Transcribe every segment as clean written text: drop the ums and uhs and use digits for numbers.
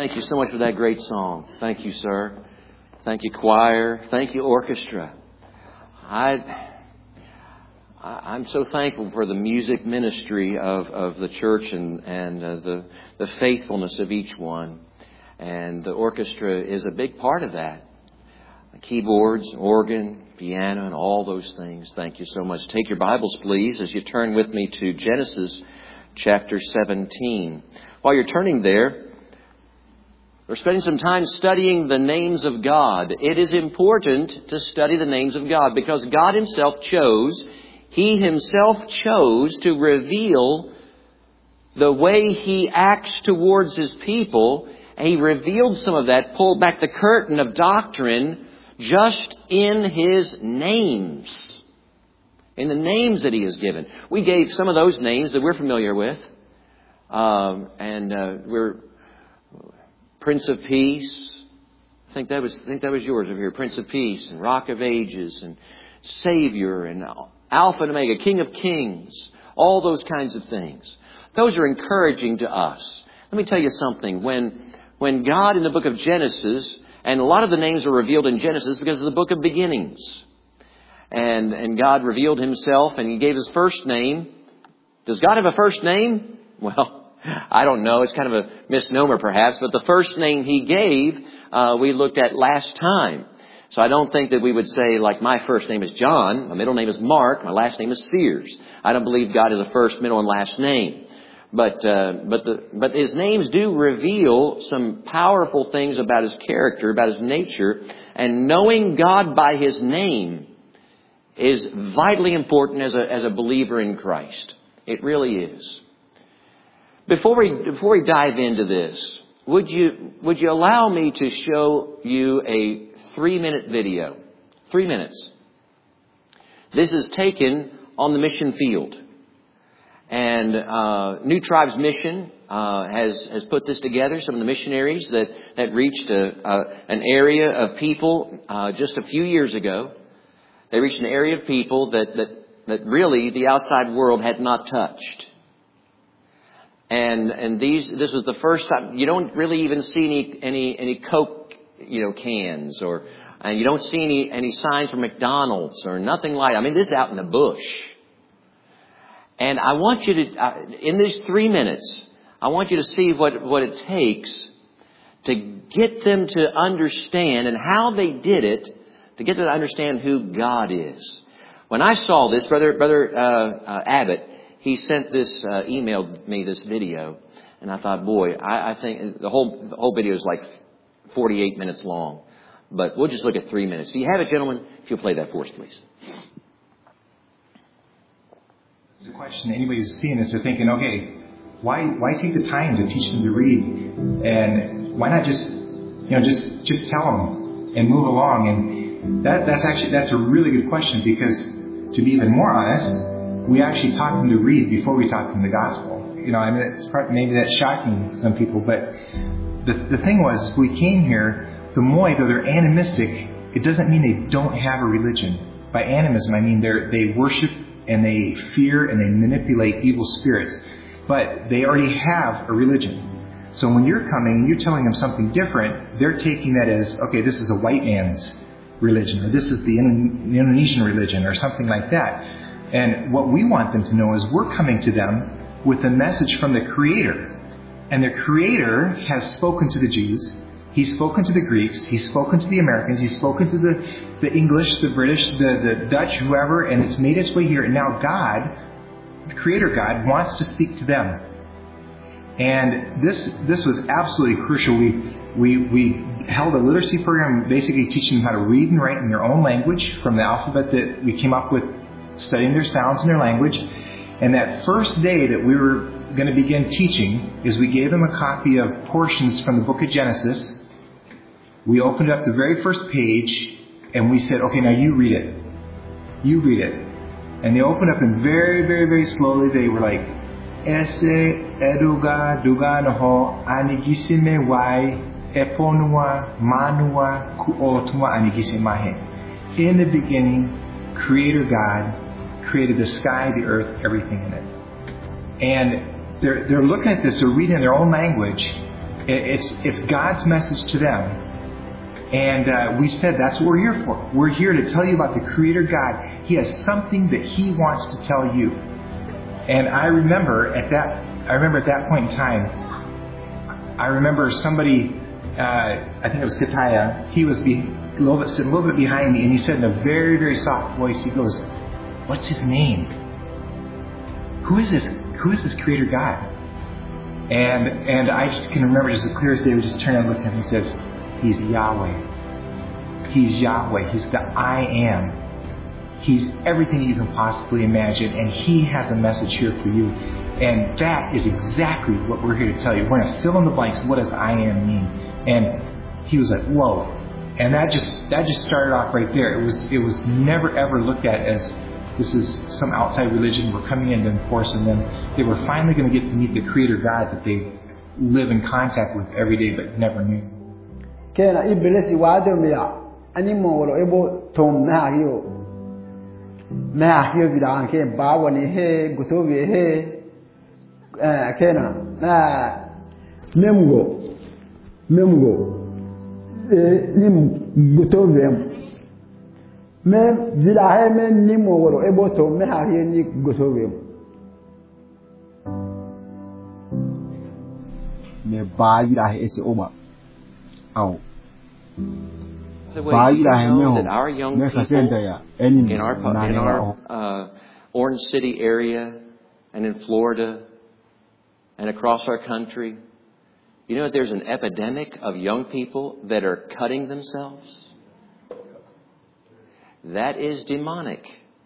thank you so much for that great song. Thank you, sir. Thank you, choir. Thank you, orchestra. I'm so thankful for the music ministry of the church and the faithfulness of each one. And the orchestra is a big part of that. Keyboards, organ, piano, and all those things. Thank you so much. Take your Bibles, please, as you turn with me to Genesis chapter 17. While you're turning there, we're spending some time studying the names of God. It is important to study the names of God because God Himself chose, He Himself chose to reveal the way He acts towards His people. And He revealed some of that, pulled back the curtain of doctrine just in His names. In the names that He has given. We gave some of those names that we're familiar with. We're Prince of Peace. I think that was yours over here. Prince of Peace and Rock of Ages and Savior and Alpha and Omega, King of Kings. All those kinds of things. Those are encouraging to us. Let me tell you something. When God in the book of Genesis, and a lot of the names are revealed in Genesis because of the book of beginnings. And God revealed Himself and He gave His first name. Does God have a first name? Well, I don't know. It's kind of a misnomer perhaps. But the first name He gave, we looked at last time. So I don't think that we would say like my first name is John. My middle name is Mark. My last name is Sears. I don't believe God has a first, middle, and last name. But His names do reveal some powerful things about His character, about His nature. And knowing God by His name is vitally important as a believer in Christ. It really is. Before we dive into this, would you allow me to show you a 3-minute video? 3 minutes. This is taken on the mission field. And New Tribes Mission has put this together. Some of the missionaries that reached an area of people just a few years ago. They reached an area of people that really the outside world had not touched. And this was the first time. You don't really even see any Coke, cans, and you don't see any signs from McDonald's or nothing like that. I mean, this is out in the bush. And I want you to, in these 3 minutes, I want you to see what it takes to get them to understand and how they did it, to get them to understand who God is. When I saw this, Brother Abbott, he sent this, emailed me this video, and I thought, boy, I think the whole video is like 48 minutes long, but we'll just look at 3 minutes. Do you have it, gentlemen? If you'll play that for us, please. It's a question anybody who's seeing this, they're thinking, okay, why take the time to teach them to read, and why not just tell them and move along? And that's a really good question, because to be even more honest, we actually taught them to read before we taught them the gospel. Maybe that's shocking to some people, but the thing was, we came here, the Moy, though they're animistic, it doesn't mean they don't have a religion. By animism, I mean they worship and they fear and they manipulate evil spirits, but they already have a religion. So when you're coming and you're telling them something different, they're taking that as, okay, this is a white man's religion, or this is the Indonesian religion, or something like that. And what we want them to know is we're coming to them with a message from the Creator. And the Creator has spoken to the Jews. He's spoken to the Greeks. He's spoken to the Americans. He's spoken to the English, the British, the Dutch, whoever. And it's made its way here. And now God, the Creator God, wants to speak to them. And this was absolutely crucial. We held a literacy program basically teaching them how to read and write in their own language from the alphabet that we came up with, studying their sounds in their language. And that first day that we were going to begin teaching is we gave them a copy of portions from the book of Genesis. We opened up the very first page and we said, okay, now you read it. You read it. And they opened up and very, very, very slowly they were like, Ese eduga duga noho anigisime wai eponua manua kuotuma anigisimahe. In the beginning, Creator God created the sky, the earth, everything in it. And they're looking at this, they're reading in their own language, It's God's message to them. And we said that's what we're here for. We're here to tell you about the Creator God. He has something that He wants to tell you. And I remember at that point in time, I remember somebody, I think it was Kataya, he was sitting a little bit behind me, and he said in a very, very soft voice, he goes, "What's His name? Who is this Creator God?" And I just can remember just as clear as day, we just turned and looked at him and he says, "He's Yahweh. He's Yahweh. He's the I am. He's everything you can possibly imagine, and He has a message here for you." And that is exactly what we're here to tell you. We're going to fill in the blanks. What does I am mean? And he was like, "Whoa!" And that just started off right there. It was never ever looked at as this is some outside religion we're coming in to enforce, and then they were finally going to get to meet the Creator God that they live in contact with every day but never knew. Kena ibelesi wade mea ani moro ebo tom na hiyo vida anke bawo ni he gutowe he kena na memgo lim gutowe mem vida he men ni moro ebo tom na hiyo ni gutowe me ba vida he ese oba au The way you know that our young people in our Orange City area and in Florida and across our country, you know that there's an epidemic of young people that are cutting themselves? That is demonic.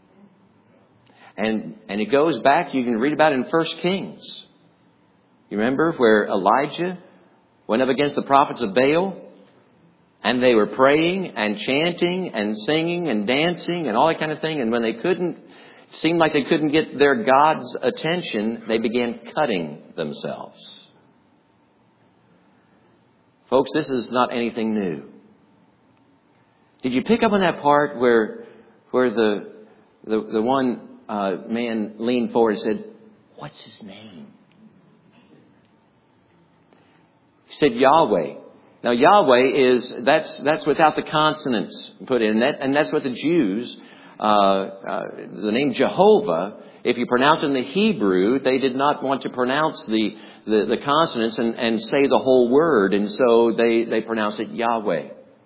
And it goes back, you can read about it in 1 Kings. You remember where Elijah went up against the prophets of Baal? And they were praying and chanting and singing and dancing and all that kind of thing. And when they seemed like they couldn't get their God's attention, they began cutting themselves. Folks, this is not anything new. Did you pick up on that part where the one man leaned forward and said, "What's his name?" He said Yahweh. Now Yahweh that's without the consonants put in, and that's what the Jews, the name Jehovah, if you pronounce it in the Hebrew, they did not want to pronounce the consonants and say the whole word, and so they pronounced it Yahweh.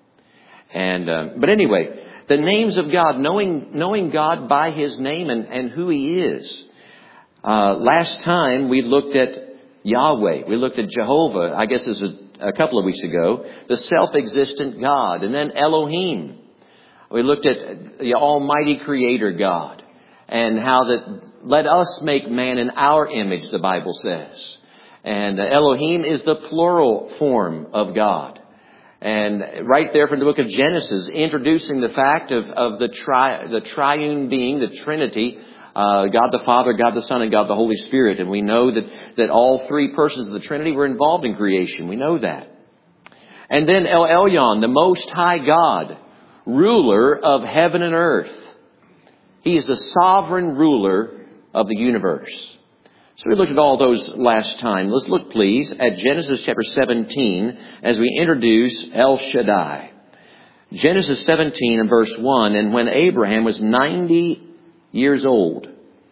And but anyway, the names of God, knowing God by His name and who He is. Last time we looked at Yahweh, we looked at Jehovah. I guess this is a couple of weeks ago, the self-existent God. And then Elohim. We looked at the Almighty Creator God. And how that let us make man in our image, the Bible says. And Elohim is the plural form of God. And right there from the book of Genesis, introducing the fact of the triune being, the Trinity, God the Father, God the Son, and God the Holy Spirit. And we know that all three persons of the Trinity were involved in creation. We know that. And then El Elyon, the Most High God, ruler of heaven and earth. He is the sovereign ruler of the universe. So we looked at all those last time. Let's look, please, at Genesis chapter 17 as we introduce El Shaddai. Genesis 17 and verse 1, "And when Abraham was 90 years old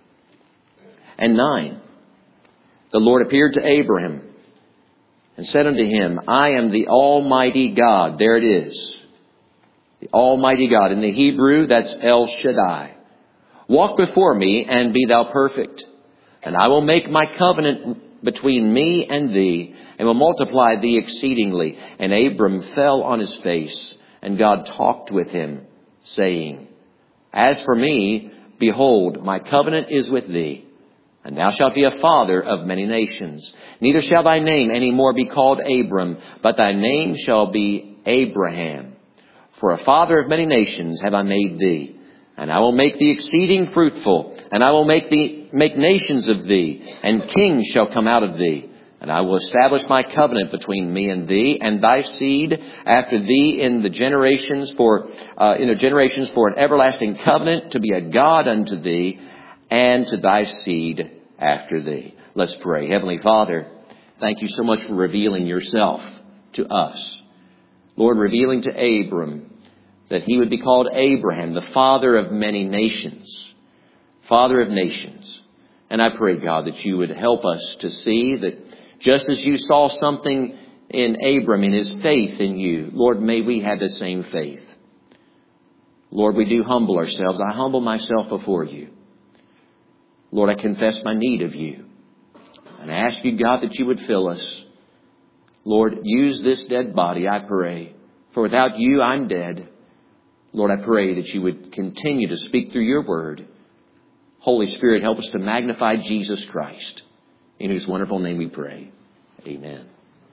and 9, the Lord appeared to Abraham and said unto him, I am the Almighty God." There it is. The Almighty God. In the Hebrew, that's El Shaddai. "Walk before me and be thou perfect. And I will make my covenant between me and thee, and will multiply thee exceedingly." And Abram fell on his face, and God talked with him, saying, "As for me, behold, my covenant is with thee, and thou shalt be a father of many nations. Neither shall thy name any more be called Abram, but thy name shall be Abraham. For a father of many nations have I made thee. And I will make thee exceeding fruitful, and I will make nations of thee, and kings shall come out of thee. And I will establish my covenant between me and thee, and thy seed after thee in generations for an everlasting covenant, to be a God unto thee, and to thy seed after thee." Let's pray. Heavenly Father, Thank you so much for revealing yourself to us. Lord, revealing to Abram that he would be called Abraham, the father of many nations. Father of nations. And I pray, God, that you would help us to see that just as you saw something in Abram, in his faith in you, Lord, may we have the same faith. Lord, we do humble ourselves. I humble myself before you. Lord, I confess my need of you. And I ask you, God, that you would fill us. Lord, use this dead body, I pray. For without you, I'm dead. Lord, I pray that you would continue to speak through your word. Holy Spirit, help us to magnify Jesus Christ, in whose wonderful name we pray. Amen.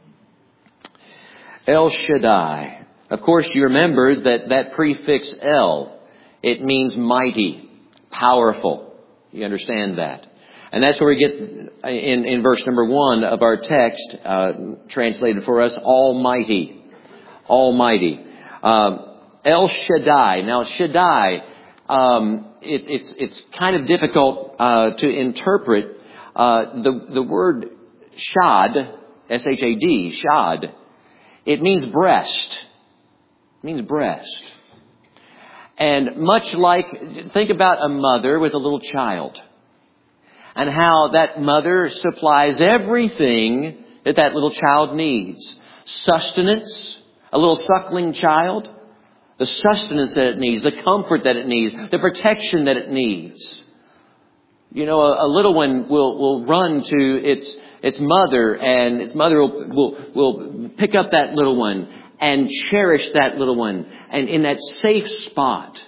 El Shaddai. Of course, you remember that prefix El, it means mighty, powerful. You understand that. And that's where we get in verse number 1 of our text, translated for us, Almighty. Almighty. El Shaddai. Now, Shaddai, it's kind of difficult to interpret. The word Shad, S-H-A-D, Shad, it means breast. It means breast. And much like, think about a mother with a little child. And how that mother supplies everything that little child needs. Sustenance, a little suckling child. The sustenance that it needs, the comfort that it needs, the protection that it needs. You know, a little one will run to its mother, and its mother will pick up that little one and cherish that little one, and in that safe spot.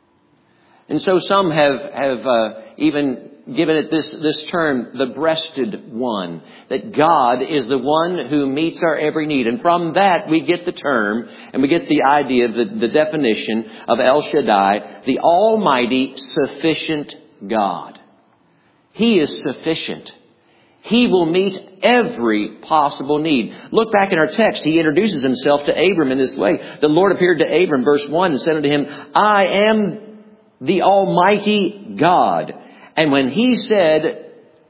And so some have even given it this term, the breasted one, that God is the one who meets our every need. And from that we get the term, and we get the idea of the definition of El Shaddai, the almighty, sufficient God. He is sufficient. He will meet every possible need. Look back in our text. He introduces himself to Abram in this way. The Lord appeared to Abram, verse 1, and said unto him, I am the Almighty God. And when he said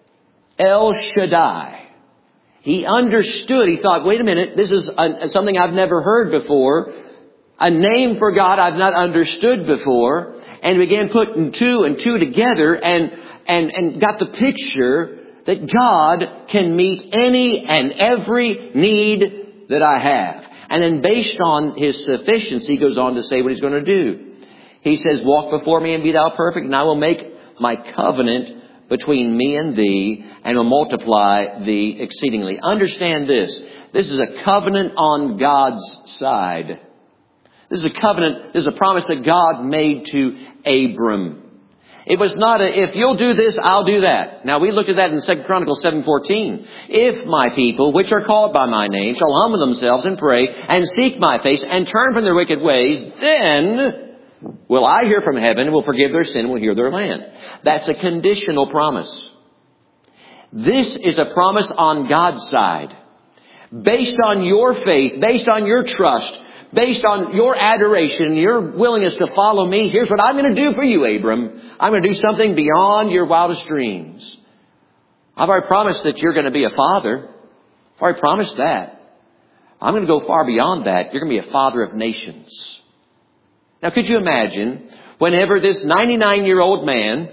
El Shaddai, he understood. He thought, wait a minute, this is something I've never heard before. A name for God I've not understood before. And began putting two and two together and got the picture that God can meet any and every need that I have. And then based on his sufficiency, he goes on to say what he's going to do. He says, walk before me and be thou perfect, and I will make my covenant between me and thee, and will multiply thee exceedingly. Understand this. This is a covenant on God's side. This is a covenant, this is a promise that God made to Abram. It was not if you'll do this, I'll do that. Now we looked at that in 2 Chronicles 7:14. If my people, which are called by my name, shall humble themselves and pray and seek my face and turn from their wicked ways, then will I hear from heaven and will forgive their sin and will heal their land. That's a conditional promise. This is a promise on God's side. Based on your faith, based on your trust, based on your adoration, your willingness to follow me, here's what I'm going to do for you, Abram. I'm going to do something beyond your wildest dreams. I've already promised that you're going to be a father. I've already promised that. I'm going to go far beyond that. You're going to be a father of nations. Now, could you imagine whenever this 99-year-old man,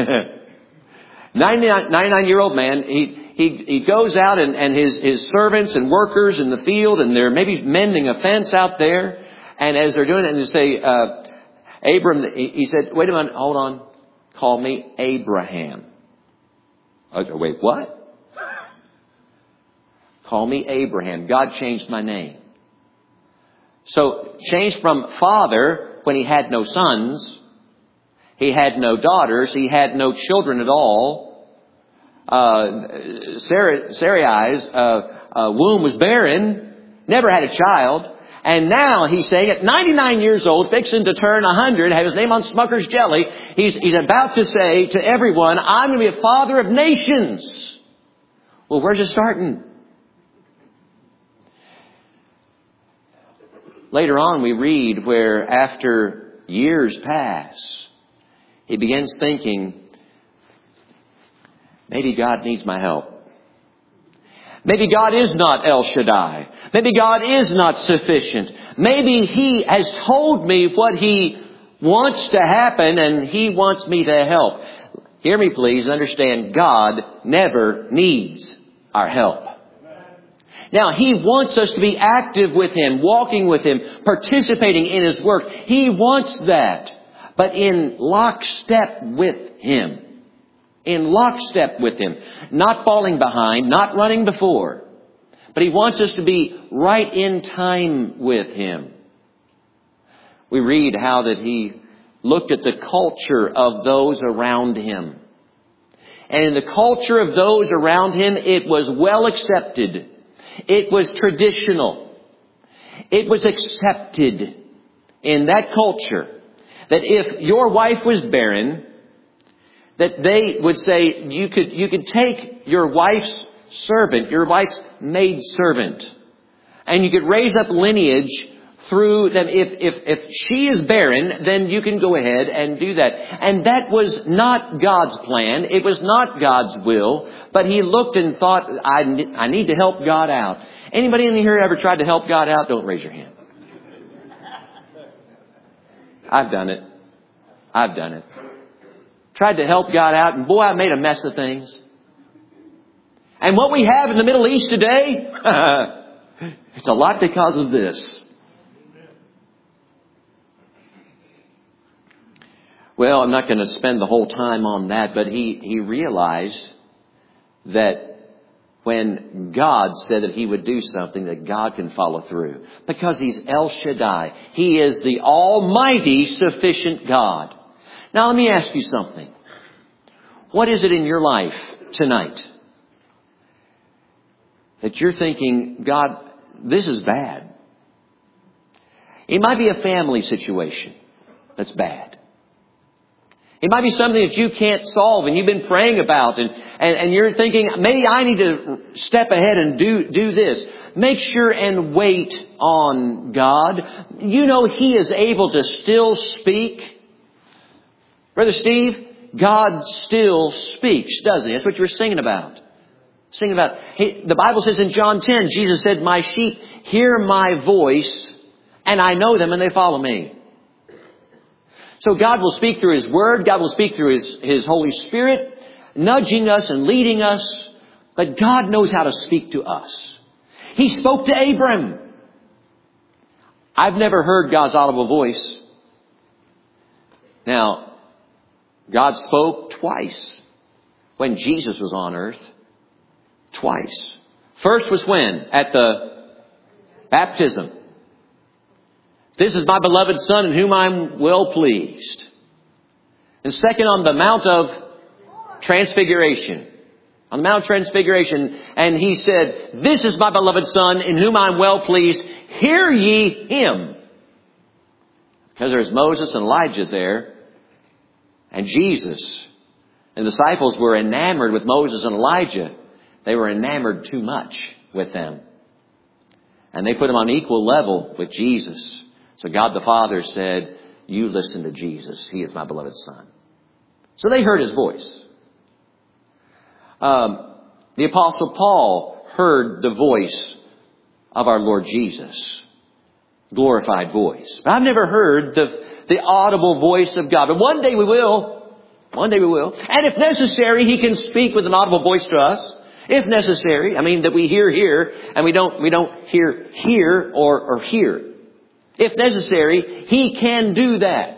99-year-old man, he goes out and his servants and workers in the field, and they're maybe mending a fence out there. And as they're doing it, and they say, Abram, he said, wait a minute, hold on. Call me Abraham. Wait, what? Call me Abraham. God changed my name. So changed from father when he had no sons. He had no daughters. He had no children at all. Sarai's womb was barren. Never had a child. And now he's saying at 99 years old, fixing to turn 100, have his name on Smucker's Jelly, he's about to say to everyone, I'm going to be a father of nations. Well, where's it starting? Later on we read where after years pass, he begins thinking, maybe God needs my help. Maybe God is not El Shaddai. Maybe God is not sufficient. Maybe He has told me what He wants to happen and He wants me to help. Hear me please, understand, God never needs our help. Now, He wants us to be active with Him, walking with Him, participating in His work. He wants that, but in lockstep with Him. In lockstep with Him. Not falling behind, not running before. But He wants us to be right in time with Him. We read how that He looked at the culture of those around Him. And in the culture of those around Him, it was well accepted. It was traditional. It was accepted in that culture that if your wife was barren, that they would say you could take your wife's servant, your wife's maid servant, and you could raise up lineage through them. If she is barren, then you can go ahead and do that. And that was not God's plan. It was not God's will. But He looked and thought, I need to help God out. Anybody in here ever tried to help God out? Don't raise your hand. I've done it. I've done it. Tried to help God out, and boy, I made a mess of things. And what we have in the Middle East today, it's a lot because of this. Well, I'm not going to spend the whole time on that, but he realized that when God said that He would do something, that God can follow through. Because He's El Shaddai. He is the almighty, sufficient God. Now let me ask you something. What is it in your life tonight that you're thinking, God, this is bad? It might be a family situation that's bad. It might be something that you can't solve and you've been praying about and you're thinking, maybe I need to step ahead and do this. Make sure and wait on God. You know He is able to still speak. Brother Steve, God still speaks, doesn't He? That's what you were singing about. The Bible says in John 10, Jesus said, my sheep hear my voice and I know them and they follow me. So God will speak through His Word. God will speak through His Holy Spirit, nudging us and leading us. But God knows how to speak to us. He spoke to Abram. I've never heard God's audible voice. Now, God spoke twice when Jesus was on earth. Twice. First was when? At the baptism. This is my beloved Son in whom I'm well pleased. And second, on the Mount of Transfiguration. On the Mount of Transfiguration. And He said, this is my beloved Son in whom I'm well pleased. Hear ye Him. Because there's Moses and Elijah there. And Jesus. And the disciples were enamored with Moses and Elijah. They were enamored too much with them. And they put Him on equal level with Jesus. So God the Father said, you listen to Jesus. He is my beloved Son. So they heard His voice. The Apostle Paul heard the voice of our Lord Jesus. Glorified voice. But I've never heard the audible voice of God. But one day we will. One day we will. And if necessary, He can speak with an audible voice to us. If necessary. I mean that we hear here and we don't hear here or hear. If necessary, He can do that.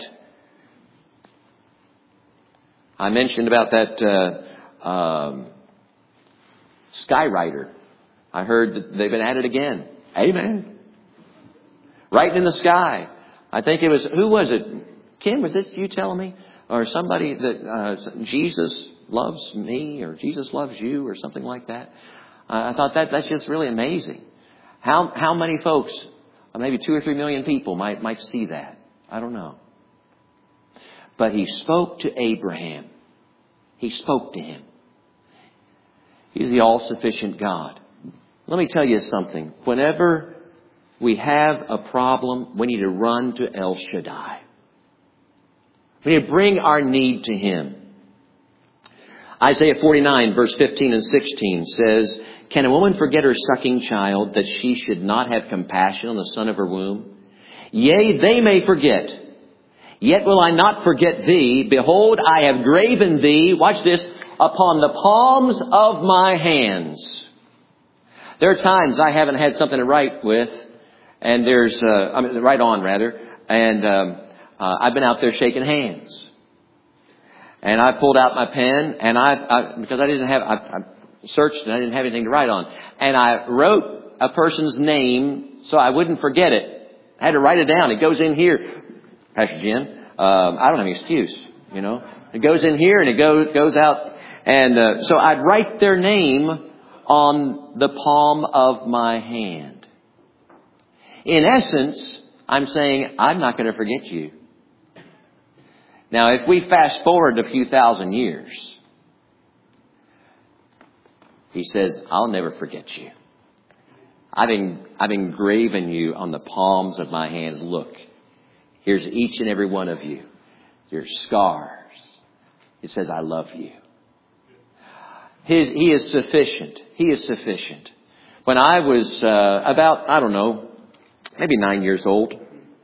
I mentioned about that Skywriter. I heard that they've been at it again. Amen. Writing in the sky. I think it was, who was it? Kim, was it you telling me? Or somebody that Jesus loves me or Jesus loves you or something like that. I thought that's just really amazing. How many folks, maybe 2 or 3 million people might see that. I don't know. But He spoke to Abraham. He spoke to him. He's the all-sufficient God. Let me tell you something. Whenever we have a problem, we need to run to El Shaddai. We need to bring our need to Him. Isaiah 49 verse 15 and 16 says, "Can a woman forget her sucking child, that she should not have compassion on the son of her womb? Yea, they may forget. Yet will I not forget thee. Behold, I have graven thee," watch this, "upon the palms of my hands." There are times I haven't had something to write with, and write on rather, and I've been out there shaking hands. And I pulled out my pen, and because I searched and I didn't have anything to write on. And I wrote a person's name so I wouldn't forget it. I had to write it down. It goes in here. Pastor Jim, I don't have any excuse, you know. It goes in here and it goes out. And so I'd write their name on the palm of my hand. In essence, I'm saying, I'm not going to forget you. Now, if we fast forward a few thousand years, he says, I'll never forget you. I've engraven you on the palms of my hands. Look, here's each and every one of you. Your scars. It says, I love you. He is sufficient. He is sufficient. When I was maybe 9 years old,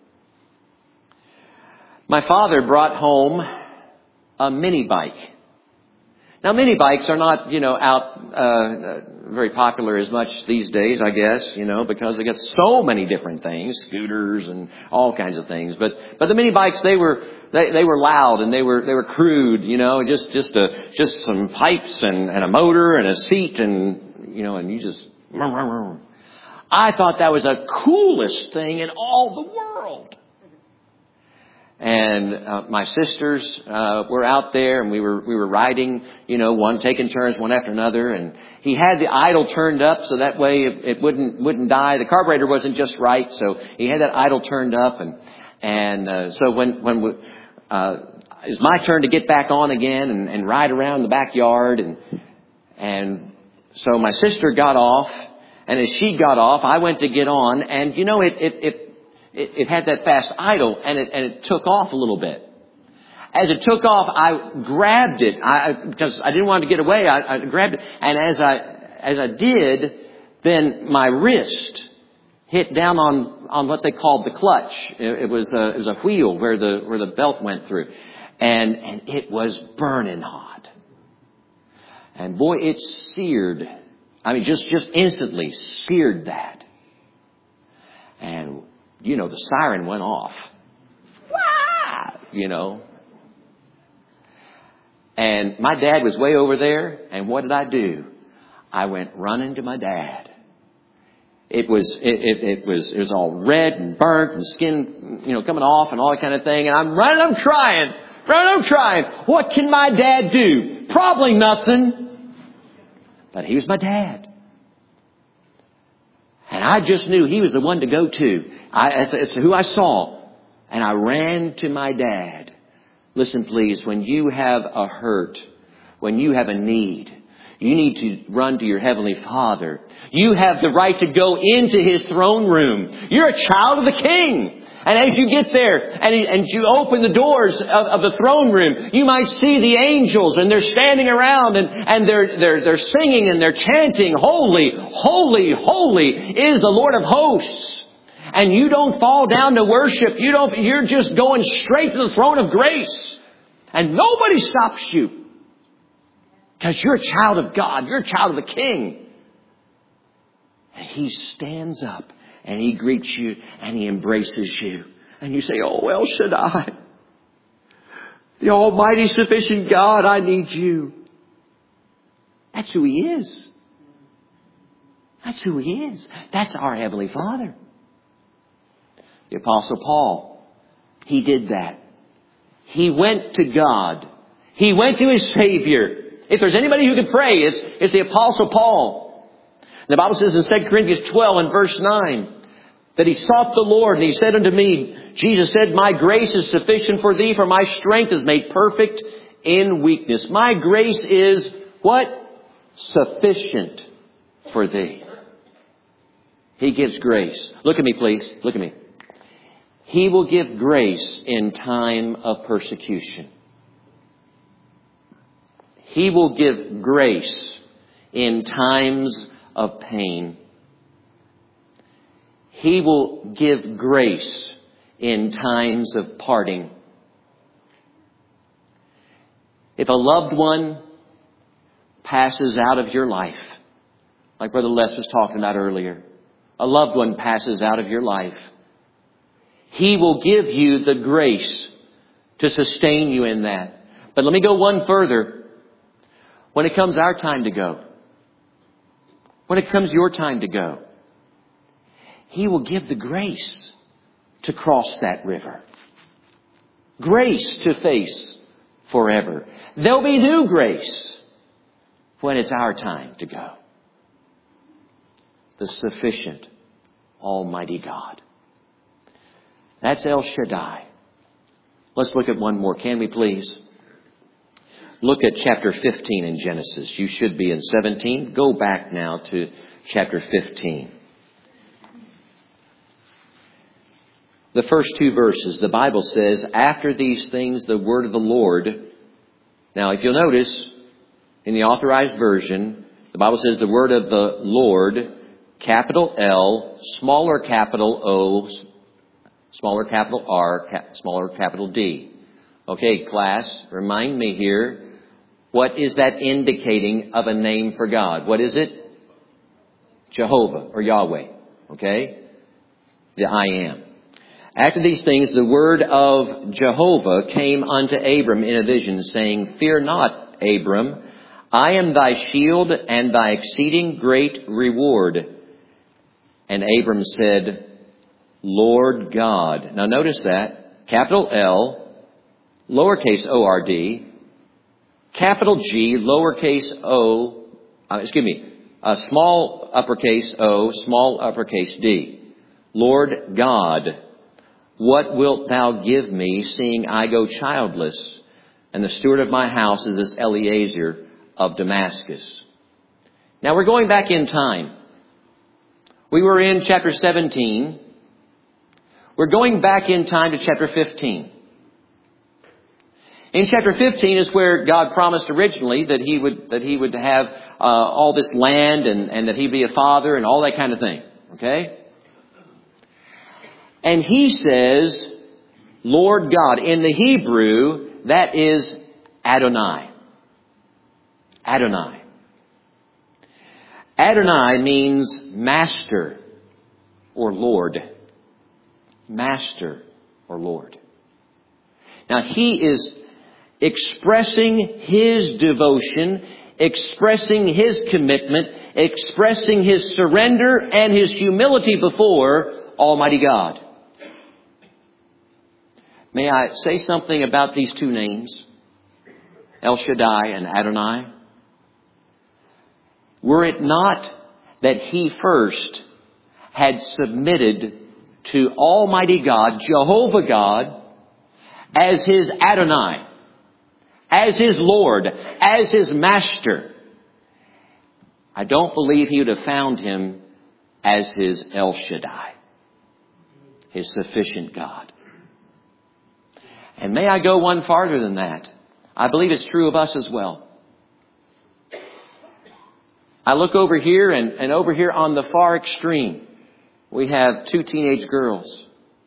my father brought home a mini bike. Now, mini bikes are not, very popular as much these days, I guess, because they got so many different things, scooters and all kinds of things. But the mini bikes, they were loud and they were crude, just some pipes and a motor and a seat and you just. I thought that was the coolest thing in all the world. And my sisters were out there, and we were riding, one taking turns, one after another. And he had the idle turned up so that way it wouldn't die. The carburetor wasn't just right, so he had that idle turned up. And so when it was my turn to get back on again and ride around the backyard, and so my sister got off, and as she got off, I went to get on, and it had that fast idle, and it took off a little bit. As it took off, I grabbed it because I didn't want to get away. I grabbed it, and as I did, then my wrist hit down on what they called the clutch. It was a wheel where the belt went through, and it was burning hot. And boy, it seared. I mean, just instantly seared that. And the siren went off. Wah! And my dad was way over there. And what did I do? I went running to my dad. It was all red and burnt and skin, coming off and all that kind of thing. And I'm running, I'm trying. What can my dad do? Probably nothing. But he was my dad. And I just knew he was the one to go to. It's who I saw. And I ran to my dad. Listen, please, when you have a hurt, when you have a need, you need to run to your Heavenly Father. You have the right to go into His throne room. You're a child of the King. And as you get there and you open the doors of the throne room, you might see the angels, and they're standing around and they're singing and they're chanting, "Holy, holy, holy is the Lord of hosts." And you don't fall down to worship. You're just going straight to the throne of grace. And nobody stops you. Because you're a child of God. You're a child of the King. And He stands up and He greets you and He embraces you. And you say, "Oh, El Shaddai, the almighty sufficient God, I need you." That's who He is. That's who He is. That's our Heavenly Father. The Apostle Paul, he did that. He went to God. He went to his Savior. If there's anybody who can pray, it's the Apostle Paul. The Bible says in 2 Corinthians 12 and verse 9 that he sought the Lord, and he said unto me, Jesus said, "My grace is sufficient for thee, for my strength is made perfect in weakness." My grace is what? Sufficient for thee. He gives grace. Look at me, please. Look at me. He will give grace in time of persecution. He will give grace in times of pain. He will give grace in times of parting. If a loved one passes out of your life, like Brother Les was talking about earlier, a loved one passes out of your life, He will give you the grace to sustain you in that. But let me go one further. When it comes our time to go, when it comes your time to go, He will give the grace to cross that river. Grace to face forever. There'll be new grace when it's our time to go. The sufficient Almighty God. That's El Shaddai. Let's look at one more, can we please? Look at chapter 15 in Genesis. You should be in 17. Go back now to chapter 15. The first two verses, the Bible says, after these things, the word of the Lord. Now, if you'll notice, in the Authorized Version, the Bible says the word of the Lord, capital L, smaller capital O, smaller capital R, smaller capital D. Okay, class, remind me here, what is that indicating of a name for God? What is it? Jehovah or Yahweh. Okay? The I am. After these things, the word of Jehovah came unto Abram in a vision, saying, Fear not, Abram, I am thy shield and thy exceeding great reward. And Abram said, Lord God. Now notice that. Capital L, lowercase O-R-D, capital G, lowercase o, small uppercase O, small uppercase D. Lord God, what wilt thou give me, seeing I go childless, and the steward of my house is this Eliezer of Damascus? Now we're going back in time. We were in chapter 17. We're going back in time to chapter 15. In chapter 15 is where God promised originally that He would have all this land and that He'd be a father and all that kind of thing. Okay? And He says, Lord God. In the Hebrew, that is Adonai. Adonai. Adonai means master or Lord. Master or Lord. Now He is expressing His devotion, expressing His commitment, expressing His surrender and His humility before Almighty God. May I say something about these two names? El Shaddai and Adonai. Were it not that He first had submitted to Almighty God, Jehovah God, as His Adonai, as His Lord, as His Master, I don't believe He would have found Him as His El Shaddai, His sufficient God. And may I go one farther than that? I believe it's true of us as well. I look over here and over here on the far extreme, we have two teenage girls.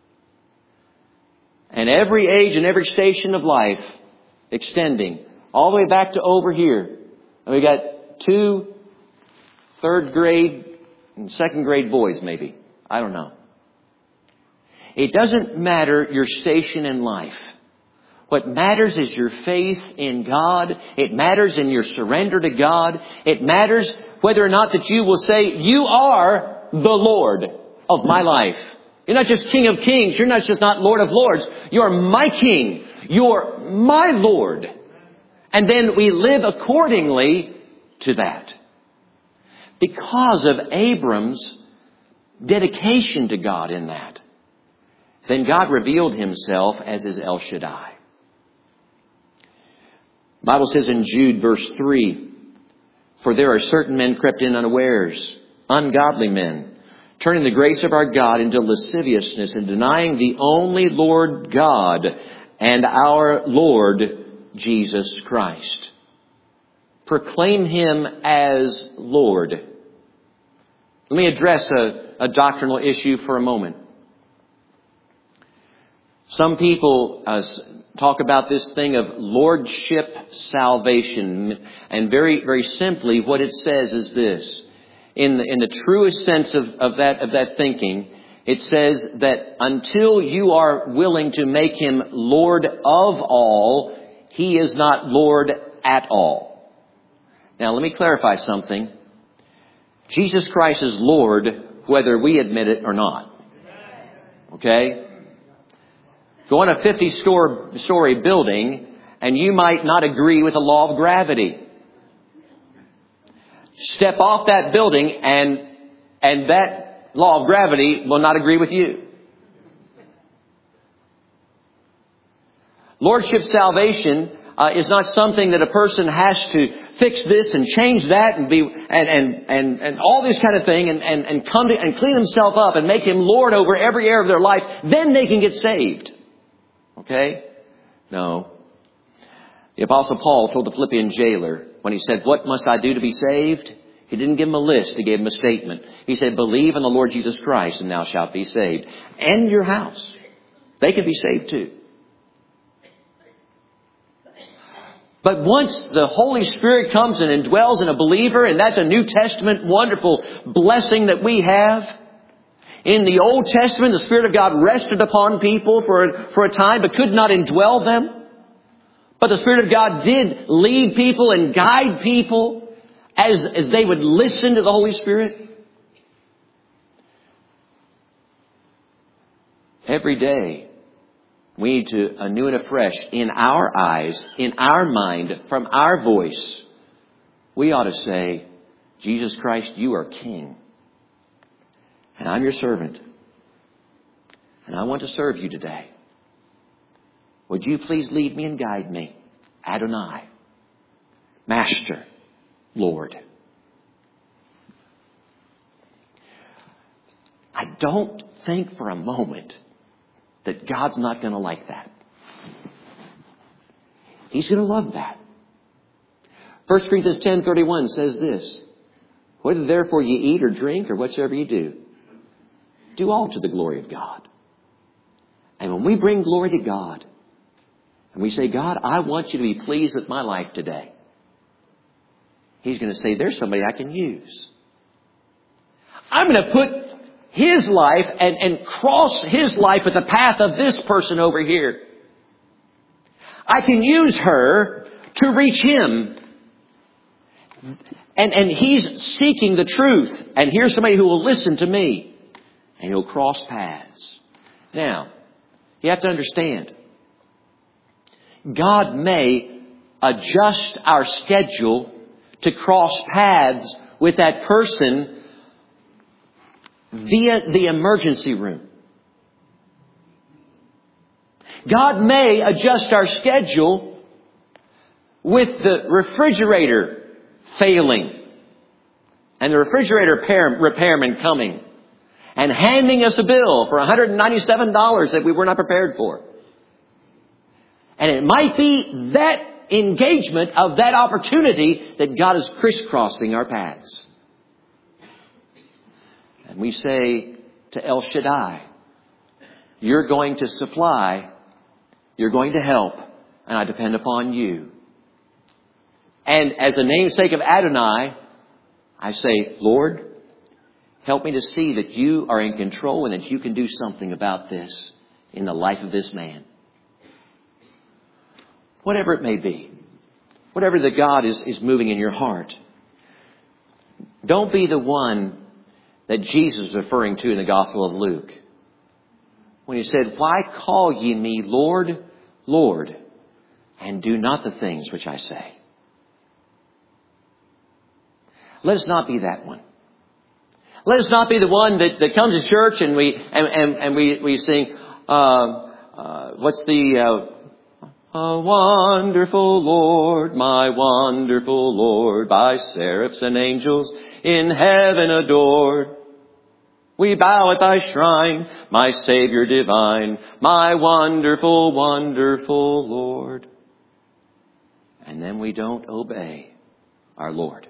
And every age and every station of life extending all the way back to over here. And we got two third grade and second grade boys maybe. I don't know. It doesn't matter your station in life. What matters is your faith in God. It matters in your surrender to God. It matters whether or not that you will say, you are the Lord of my life. You're not just King of Kings. You're not just not Lord of Lords. You're my King. You're my Lord. And then we live accordingly to that. Because of Abram's dedication to God in that, then God revealed Himself as His El Shaddai. The Bible says in Jude verse 3, For there are certain men crept in unawares, ungodly men, turning the grace of our God into lasciviousness and denying the only Lord God and our Lord Jesus Christ. proclaim Him as Lord. Let me address a doctrinal issue for a moment. Some people talk about this thing of lordship salvation. And very, very simply, what it says is this. In the truest sense of that thinking, it says that until you are willing to make Him Lord of all, He is not Lord at all. Now, let me clarify something. Jesus Christ is Lord whether we admit it or not. Okay? Go on a 50-story building and you might not agree with the law of gravity. Step off that building and that law of gravity will not agree with you. Lordship salvation is not something that a person has to fix this and change that and be and all this kind of thing and come to and clean himself up and make Him Lord over every area of their life. Then they can get saved. Okay? No. The Apostle Paul told the Philippian jailer when he said, "What must I do to be saved?" He didn't give him a list. He gave him a statement. He said, "Believe in the Lord Jesus Christ and thou shalt be saved." And your house. They can be saved too. But once the Holy Spirit comes and indwells in a believer, and that's a New Testament wonderful blessing that we have. In the Old Testament, the Spirit of God rested upon people for a time, but could not indwell them. But the Spirit of God did lead people and guide people as they would listen to the Holy Spirit. Every day, we need to, anew and afresh, in our eyes, in our mind, from our voice, we ought to say, "Jesus Christ, you are King. And I'm your servant. And I want to serve you today. Would you please lead me and guide me? Adonai, Master, Lord." I don't think for a moment that God's not going to like that. He's going to love that. 1 Corinthians 10:31 says this, "Whether therefore ye eat or drink or whatsoever ye do all to the glory of God." And when we bring glory to God, and we say, "God, I want you to be pleased with my life today," He's going to say, "There's somebody I can use. I'm going to put his life and cross his life with the path of this person over here. I can use her to reach him. And he's seeking the truth. And here's somebody who will listen to me. And he'll cross paths." Now, you have to understand, God may adjust our schedule to cross paths with that person via the emergency room. God may adjust our schedule with the refrigerator failing and the refrigerator repairman coming and handing us a bill for $197 that we were not prepared for. And it might be that engagement of that opportunity that God is crisscrossing our paths. And we say to El Shaddai, "You're going to supply, you're going to help, and I depend upon you." And as a namesake of Adonai, I say, "Lord, help me to see that you are in control and that you can do something about this in the life of this man." Whatever it may be, whatever that God is moving in your heart, don't be the one that Jesus is referring to in the Gospel of Luke, when He said, "Why call ye me Lord, Lord, and do not the things which I say?" Let us not be that one. Let us not be the one that comes to church and we sing, what's the, "A wonderful Lord, my wonderful Lord, by seraphs and angels in heaven adored. We bow at thy shrine, my Savior divine, my wonderful, wonderful Lord." And then we don't obey our Lord.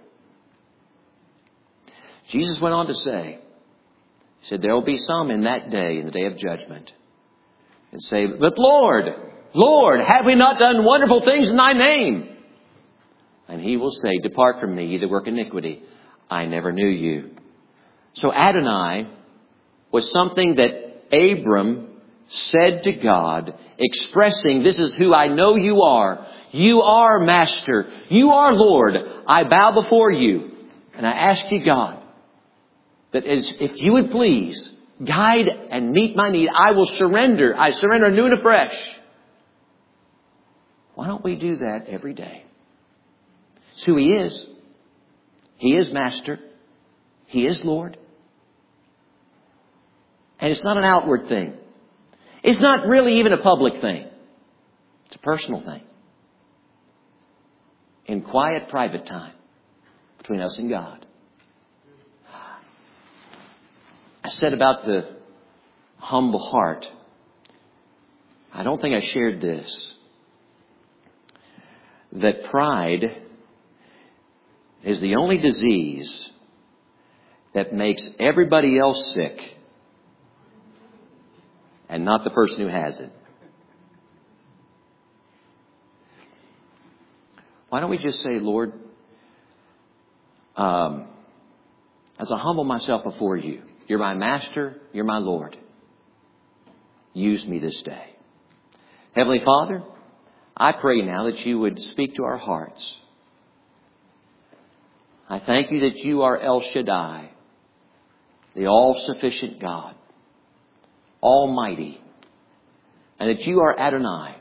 Jesus went on to say, He said, there will be some in that day, in the day of judgment, and say, but Lord, Lord, have we not done wonderful things in Thy name? And He will say, depart from me, ye that work iniquity. I never knew you. So Adonai was something that Abram said to God, expressing, this is who I know you are. You are Master. You are Lord. I bow before you. And I ask you, God, that if you would please guide and meet my need, I will surrender. I surrender anew and afresh. Why don't we do that every day? It's who He is. He is Master. He is Lord. And it's not an outward thing. It's not really even a public thing. It's a personal thing. In quiet, private time between us and God. I said about the humble heart. I don't think I shared this. That pride is the only disease that makes everybody else sick and not the person who has it. Why don't we just say, Lord, as I humble myself before you, you're my Master, you're my Lord. Use me this day. Heavenly Father, I pray now that you would speak to our hearts. I thank you that you are El Shaddai, the all-sufficient God, Almighty, and that you are Adonai.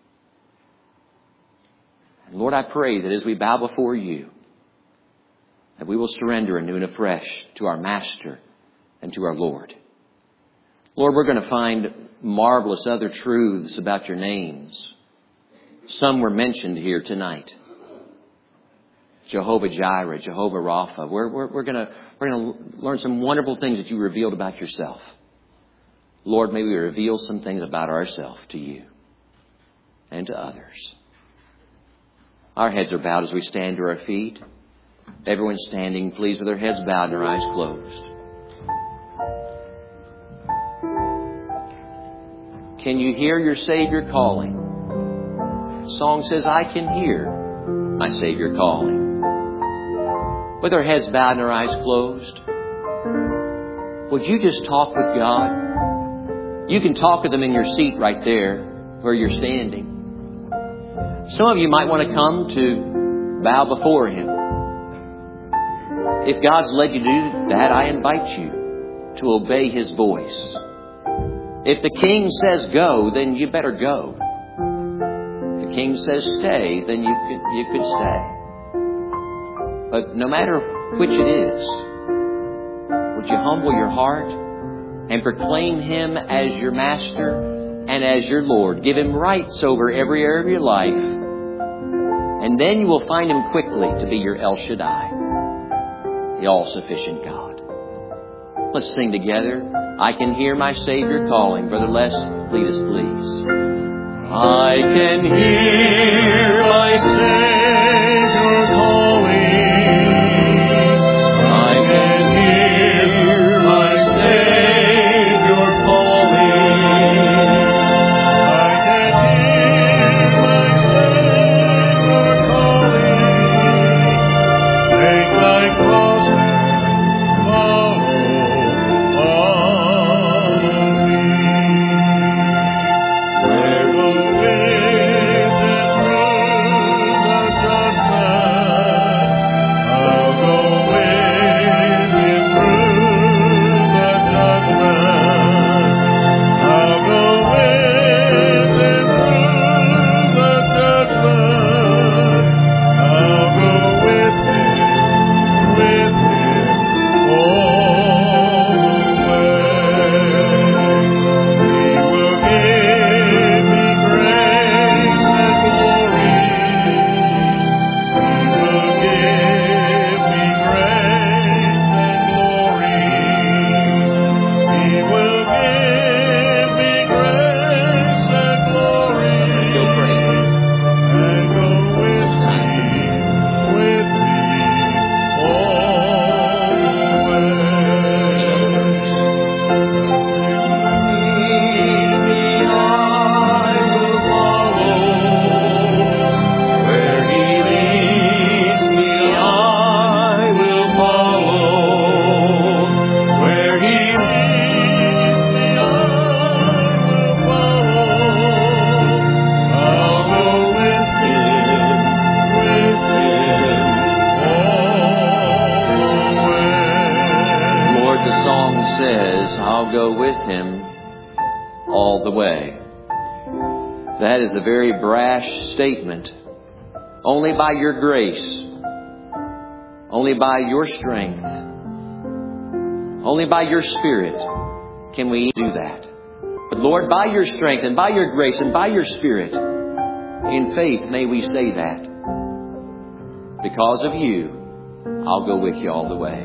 And Lord, I pray that as we bow before you, that we will surrender anew and afresh to our Master and to our Lord. Lord, we're going to find marvelous other truths about your names. Some were mentioned here tonight. Jehovah Jireh, Jehovah Rapha. We're going to learn some wonderful things that you revealed about yourself. Lord, may we reveal some things about ourselves to you and to others. Our heads are bowed as we stand to our feet. Everyone standing, please, with their heads bowed and their eyes closed. Can you hear your Savior calling? The song says, I can hear my Savior calling. With our heads bowed and our eyes closed, would you just talk with God? You can talk with Him in your seat right there where you're standing. Some of you might want to come to bow before Him. If God's led you to do that, I invite you to obey His voice. If the King says go, then you better go. If the King says stay, then you could stay. But no matter which it is, would you humble your heart and proclaim Him as your Master and as your Lord? Give Him rights over every area of your life. And then you will find Him quickly to be your El Shaddai, the all-sufficient God. Let's sing together. I can hear my Savior calling. Brother Les, lead us, please. I can hear my Savior calling. I can hear my Savior calling. I can hear my Savior calling. Take my cross and follow me. Where the wind and through the dark Him all the way. That is a very brash statement. Only by your grace, only by your strength, only by your Spirit can we do that. But Lord, by your strength and by your grace and by your Spirit, in faith may we say that. Because of you, I'll go with you all the way.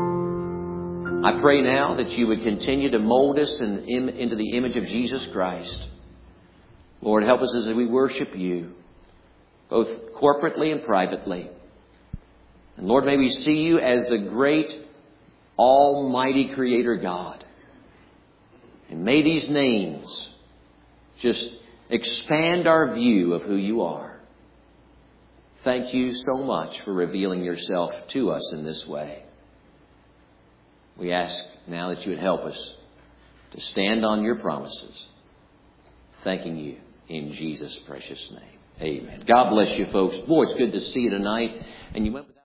I pray now that you would continue to mold us into the image of Jesus Christ. Lord, help us as we worship you, both corporately and privately. And Lord, may we see you as the great, almighty Creator God. And may these names just expand our view of who you are. Thank you so much for revealing yourself to us in this way. We ask now that you would help us to stand on your promises. Thanking you in Jesus' precious name. Amen. God bless you, folks. Boy, it's good to see you tonight. And you went with